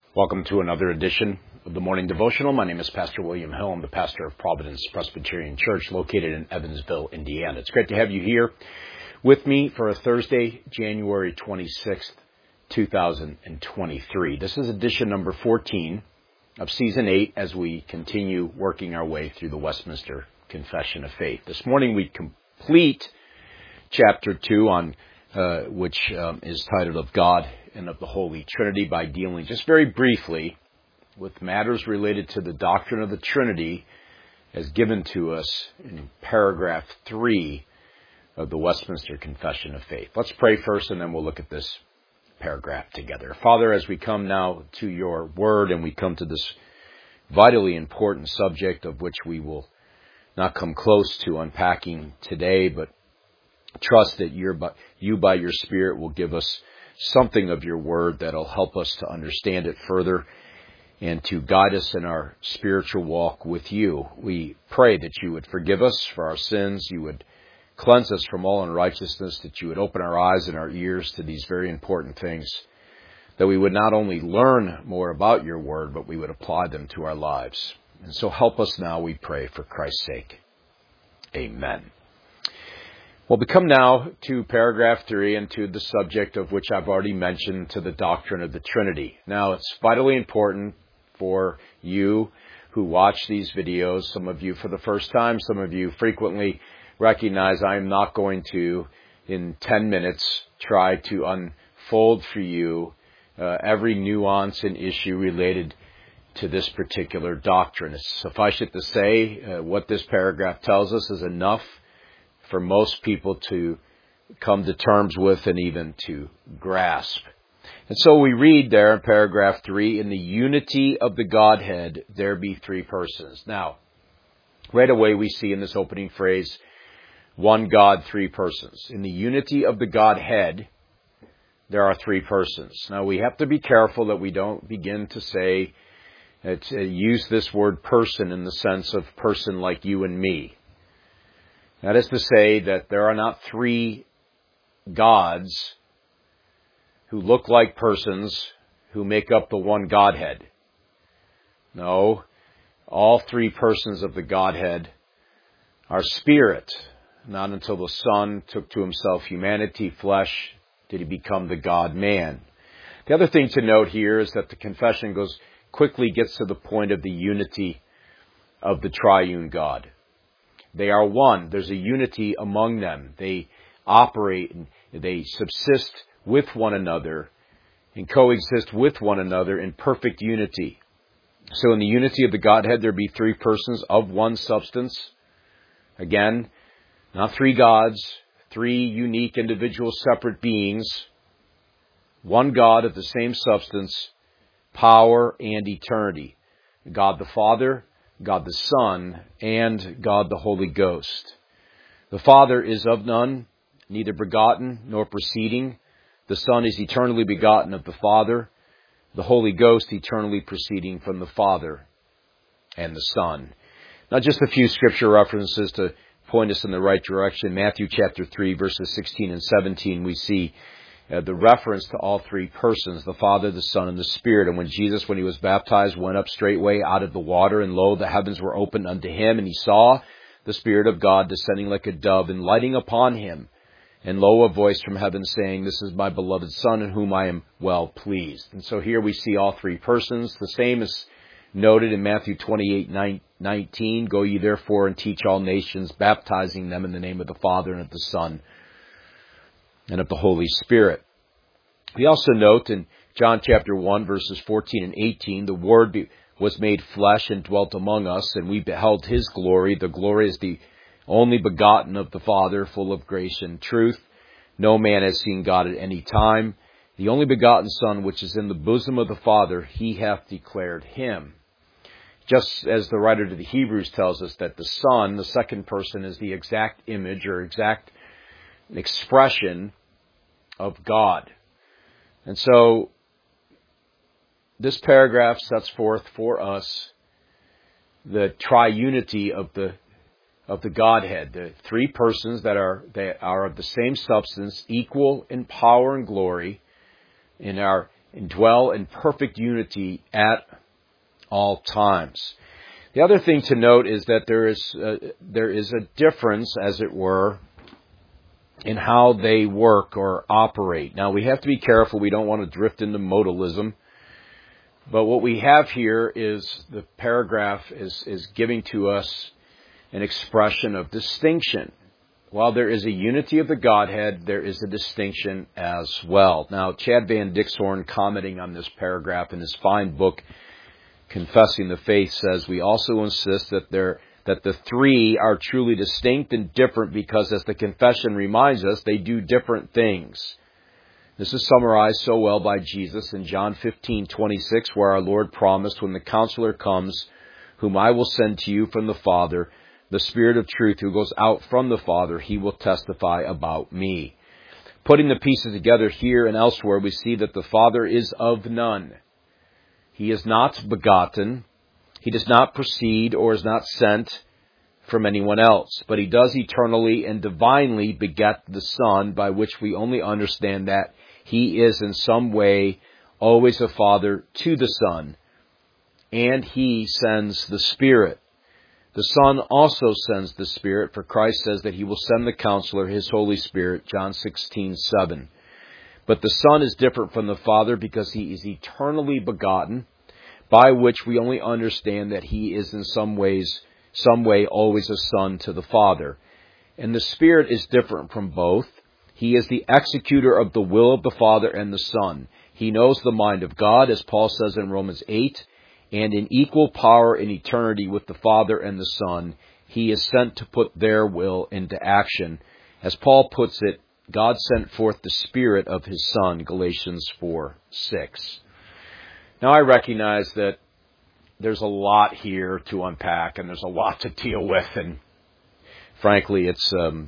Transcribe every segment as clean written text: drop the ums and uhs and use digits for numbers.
Welcome to another edition of the Morning Devotional. My name is Pastor William Hill. I'm the pastor of Providence Presbyterian Church located in Evansville, Indiana. It's great to have you here with me for a Thursday, January 26th, 2023. This is edition number 14 of Season 8 as we continue working our way through the Westminster Confession of Faith. This morning we complete Chapter 2 on which is titled Of God and of the Holy Trinity, by dealing just very briefly with matters related to the doctrine of the Trinity as given to us in paragraph 3 of the Westminster Confession of Faith. Let's pray first and then we'll look at this paragraph together. Father, as we come now to your word and we come to this vitally important subject of which we will not come close to unpacking today, but trust that you by your Spirit will give us something of your word that'll help us to understand it further and to guide us in our spiritual walk with you. We pray that you would forgive us for our sins, you would cleanse us from all unrighteousness, that you would open our eyes and our ears to these very important things, that we would not only learn more about your word, but we would apply them to our lives. And so help us now, we pray, for Christ's sake. Amen. Well, we come now to paragraph 3 and to the subject of which I've already mentioned, to the doctrine of the Trinity. Now, it's vitally important for you who watch these videos, some of you for the first time, some of you frequently, recognize I am not going to, in 10 minutes, try to unfold for you every nuance and issue related to this particular doctrine. Suffice it to say, what this paragraph tells us is enough for most people to come to terms with and even to grasp. And so we read there in paragraph 3, in the unity of the Godhead, there be three persons. Now, right away we see in this opening phrase, one God, three persons. In the unity of the Godhead, there are three persons. Now, we have to be careful that we don't begin to say, use this word person in the sense of person like you and me. That is to say that there are not three gods who look like persons who make up the one Godhead. No, all three persons of the Godhead are spirit. Not until the Son took to himself humanity, flesh, did he become the God-man. The other thing to note here is that the confession quickly gets to the point of the unity of the triune God. They are one. There's a unity among them. They operate and they subsist with one another and coexist with one another in perfect unity. So in the unity of the Godhead, there be three persons of one substance. Again, not three gods, three unique individual separate beings. One God of the same substance, power, and eternity. God the Father, God the Son, and God the Holy Ghost. The Father is of none, neither begotten nor proceeding. The Son is eternally begotten of the Father. The Holy Ghost eternally proceeding from the Father and the Son. Now just a few scripture references to point us in the right direction. Matthew chapter 3, verses 16 and 17, we see the reference to all three persons, the Father, the Son, and the Spirit. And when Jesus, when he was baptized, went up straightway out of the water, and lo, the heavens were opened unto him, and he saw the Spirit of God descending like a dove and lighting upon him. And lo, a voice from heaven saying, This is my beloved Son, in whom I am well pleased. And so here we see all three persons. The same is noted in Matthew 28:19. Go ye therefore and teach all nations, baptizing them in the name of the Father and of the Son and of the Holy Spirit. We also note in John chapter 1, verses 14 and 18, the Word was made flesh and dwelt among us, and we beheld his glory. The glory is the only begotten of the Father, full of grace and truth. No man has seen God at any time. The only begotten Son, which is in the bosom of the Father, he hath declared him. Just as the writer to the Hebrews tells us that the Son, the second person, is the exact image or exact expression of God. And so this paragraph sets forth for us the triunity of the Godhead, the three persons that are of the same substance, equal in power and glory, and are and dwell in perfect unity at all times. The other thing to note is that there is a difference, as it were, in how they work or operate. Now, we have to be careful. We don't want to drift into modalism. But what we have here is the paragraph is giving to us an expression of distinction. While there is a unity of the Godhead, there is a distinction as well. Now, Chad Van Dixhoorn, commenting on this paragraph in his fine book, Confessing the Faith, says, we also insist that the three are truly distinct and different because, as the confession reminds us, they do different things. This is summarized so well by Jesus in John 15:26, where our Lord promised, when the Counselor comes, whom I will send to you from the Father, the Spirit of truth who goes out from the Father, he will testify about me. Putting the pieces together here and elsewhere, we see that the Father is of none. He is not begotten. He does not proceed or is not sent from anyone else, but he does eternally and divinely beget the Son, by which we only understand that he is in some way always a Father to the Son, and he sends the Spirit. The Son also sends the Spirit, for Christ says that he will send the Counselor, his Holy Spirit, John 16:7. But the Son is different from the Father because he is eternally begotten, by which we only understand that he is in some way always a son to the Father. And the Spirit is different from both. He is the executor of the will of the Father and the Son. He knows the mind of God, as Paul says in Romans 8, and in equal power in eternity with the Father and the Son, he is sent to put their will into action. As Paul puts it, God sent forth the Spirit of his Son, Galatians 4:6. Now, I recognize that there's a lot here to unpack, and there's a lot to deal with, and frankly, it's a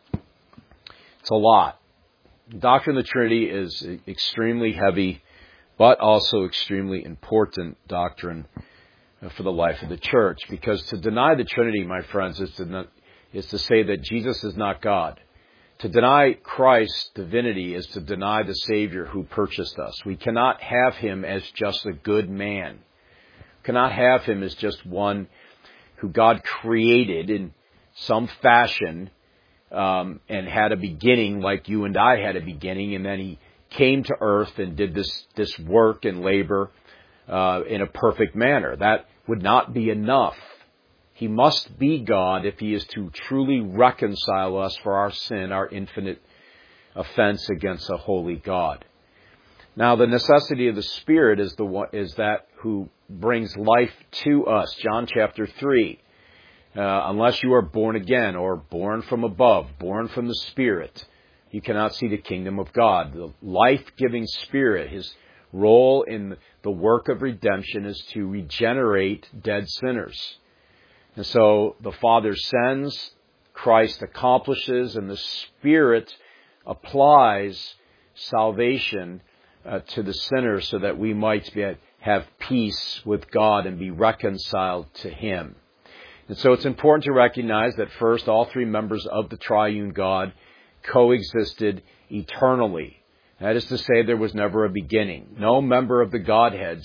lot. The doctrine of the Trinity is extremely heavy, but also extremely important doctrine for the life of the church. Because to deny the Trinity, my friends, is to say that Jesus is not God. To deny Christ's divinity is to deny the Savior who purchased us. We cannot have him as just a good man. We cannot have him as just one who God created in some fashion and had a beginning like you and I had a beginning, and then he came to earth and did this work and labor in a perfect manner. That would not be enough. He must be God if he is to truly reconcile us for our sin, our infinite offense against a holy God. Now, the necessity of the Spirit is that who brings life to us. John chapter 3. Unless you are born again or born from above, born from the Spirit, you cannot see the kingdom of God. The life-giving Spirit, his role in the work of redemption is to regenerate dead sinners. And so the Father sends, Christ accomplishes, and the Spirit applies salvation to the sinner so that we might have peace with God and be reconciled to him. And so it's important to recognize that first, all three members of the triune God coexisted eternally. That is to say, there was never a beginning. No member of the Godhead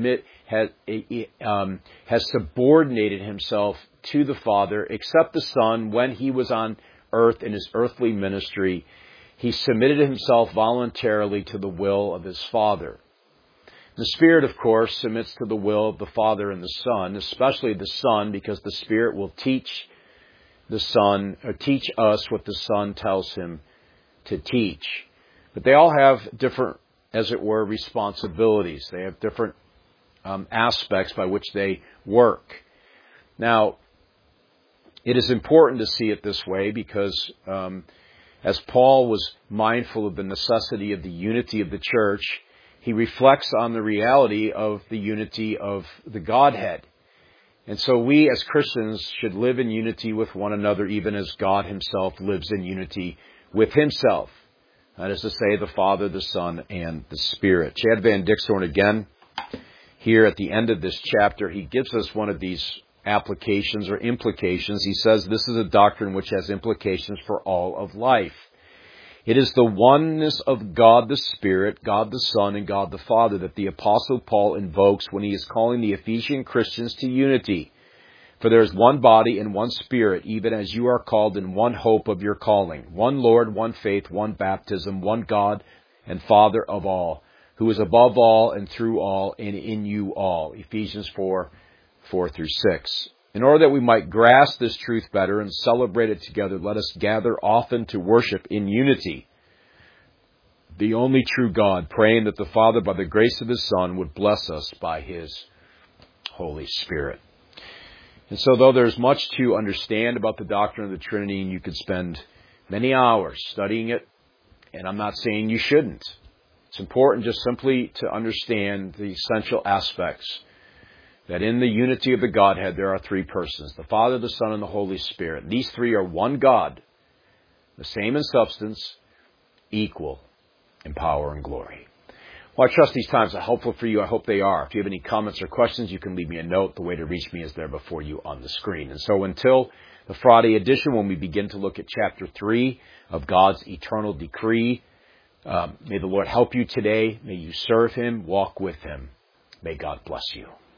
has subordinated himself to the Father, except the Son. When he was on earth in his earthly ministry, he submitted himself voluntarily to the will of his Father. The Spirit, of course, submits to the will of the Father and the Son, especially the Son, because the Spirit will teach the Son, or teach us what the Son tells him to teach. But they all have different, as it were, responsibilities. They have different aspects by which they work. Now, it is important to see it this way because as Paul was mindful of the necessity of the unity of the church, he reflects on the reality of the unity of the Godhead. And so we as Christians should live in unity with one another, even as God himself lives in unity with himself. That is to say, the Father, the Son, and the Spirit. Chad Van Dixhoorn again, here at the end of this chapter, he gives us one of these applications or implications. He says this is a doctrine which has implications for all of life. It is the oneness of God the Spirit, God the Son, and God the Father that the Apostle Paul invokes when he is calling the Ephesian Christians to unity. For there is one body and one Spirit, even as you are called in one hope of your calling. One Lord, one faith, one baptism, one God and Father of all, who is above all and through all and in you all. Ephesians 4:4-6. In order that we might grasp this truth better and celebrate it together, let us gather often to worship in unity the only true God, praying that the Father, by the grace of His Son, would bless us by His Holy Spirit. And so though there's much to understand about the doctrine of the Trinity, and you could spend many hours studying it, and I'm not saying you shouldn't. It's important just simply to understand the essential aspects that in the unity of the Godhead there are three persons, the Father, the Son, and the Holy Spirit. These three are one God, the same in substance, equal in power and glory. Well, I trust these times are helpful for you. I hope they are. If you have any comments or questions, you can leave me a note. The way to reach me is there before you on the screen. And so until the Friday edition, when we begin to look at chapter 3 of God's eternal decree, may the Lord help you today. May you serve Him, walk with Him. May God bless you.